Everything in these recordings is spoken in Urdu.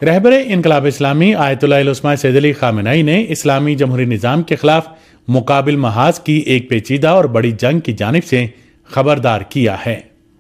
رہبر انقلاب اسلامی آیت اللہ العظمیٰ سید علی خامنہ ای نے اسلامی جمہوری نظام کے خلاف مقابل محاذ کی ایک پیچیدہ اور بڑی جنگ کی جانب سے خبردار کیا ہے۔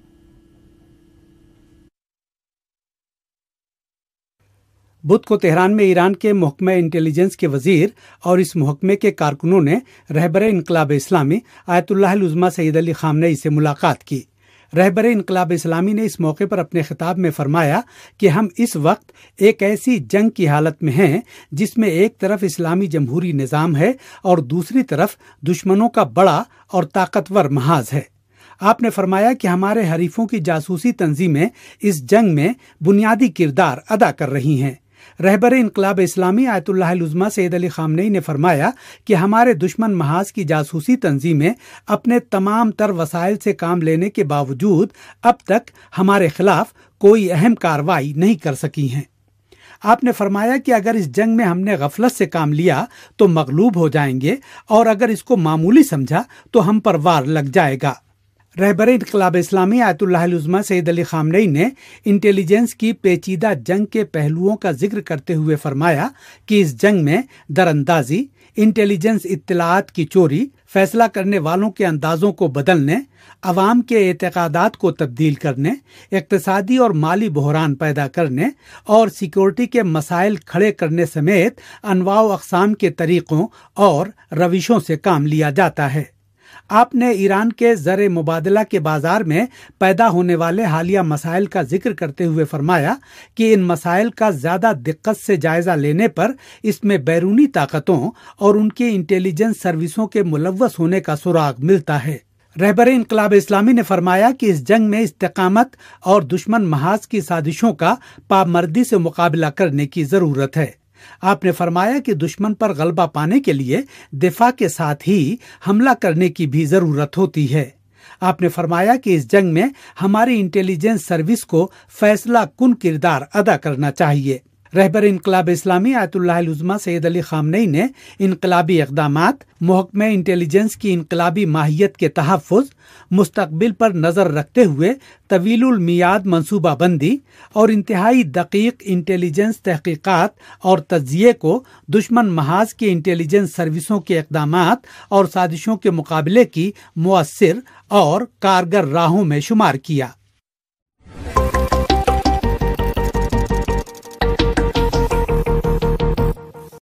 بدھ کو تہران میں ایران کے محکمہ انٹیلیجنس کے وزیر اور اس محکمے کے کارکنوں نے رہبر انقلاب اسلامی آیت اللہ العظمیٰ سید علی خامنہ ای سے ملاقات کی۔ رہبر انقلاب اسلامی نے اس موقع پر اپنے خطاب میں فرمایا کہ ہم اس وقت ایک ایسی جنگ کی حالت میں ہیں جس میں ایک طرف اسلامی جمہوری نظام ہے اور دوسری طرف دشمنوں کا بڑا اور طاقتور محاذ ہے۔ آپ نے فرمایا کہ ہمارے حریفوں کی جاسوسی تنظیمیں اس جنگ میں بنیادی کردار ادا کر رہی ہیں۔ رہبر انقلاب اسلامی آیت اللہ العظمیٰ سید علی خامنہ ای نے فرمایا کہ ہمارے دشمن محاذ کی جاسوسی تنظیمیں اپنے تمام تر وسائل سے کام لینے کے باوجود اب تک ہمارے خلاف کوئی اہم کارروائی نہیں کر سکی ہیں۔ آپ نے فرمایا کہ اگر اس جنگ میں ہم نے غفلت سے کام لیا تو مغلوب ہو جائیں گے اور اگر اس کو معمولی سمجھا تو ہم پر وار لگ جائے گا۔ رہبر انقلاب اسلامی آیت اللہ العظمیٰ سید علی خامنہ ای نے انٹیلیجنس کی پیچیدہ جنگ کے پہلوؤں کا ذکر کرتے ہوئے فرمایا کہ اس جنگ میں دراندازی، انٹیلیجنس اطلاعات کی چوری، فیصلہ کرنے والوں کے اندازوں کو بدلنے، عوام کے اعتقادات کو تبدیل کرنے، اقتصادی اور مالی بحران پیدا کرنے اور سیکورٹی کے مسائل کھڑے کرنے سمیت انواع و اقسام کے طریقوں اور روشوں سے کام لیا جاتا ہے۔ آپ نے ایران کے زر مبادلہ کے بازار میں پیدا ہونے والے حالیہ مسائل کا ذکر کرتے ہوئے فرمایا کہ ان مسائل کا زیادہ دقت سے جائزہ لینے پر اس میں بیرونی طاقتوں اور ان کی انٹیلیجنس سروسوں کے ملوث ہونے کا سراغ ملتا ہے۔ رہبر انقلاب اسلامی نے فرمایا کہ اس جنگ میں استقامت اور دشمن محاذ کی سازشوں کا پابندی سے مقابلہ کرنے کی ضرورت ہے۔ آپ نے فرمایا کہ دشمن پر غلبہ پانے کے لیے دفاع کے ساتھ ہی حملہ کرنے کی بھی ضرورت ہوتی ہے۔ آپ نے فرمایا کہ اس جنگ میں ہماری انٹیلیجنس سروس کو فیصلہ کن کردار ادا کرنا چاہیے۔ رہبر انقلاب اسلامی آیت اللہ العظمیٰ سید علی خامنہ ای نے انقلابی اقدامات، محکمہ انٹیلیجنس کی انقلابی ماہیت کے تحفظ، مستقبل پر نظر رکھتے ہوئے طویل المیعاد منصوبہ بندی اور انتہائی دقیق انٹیلیجنس تحقیقات اور تجزیے کو دشمن محاذ کی انٹیلیجنس سروسوں کے اقدامات اور سازشوں کے مقابلے کی مؤثر اور کارگر راہوں میں شمار کیا۔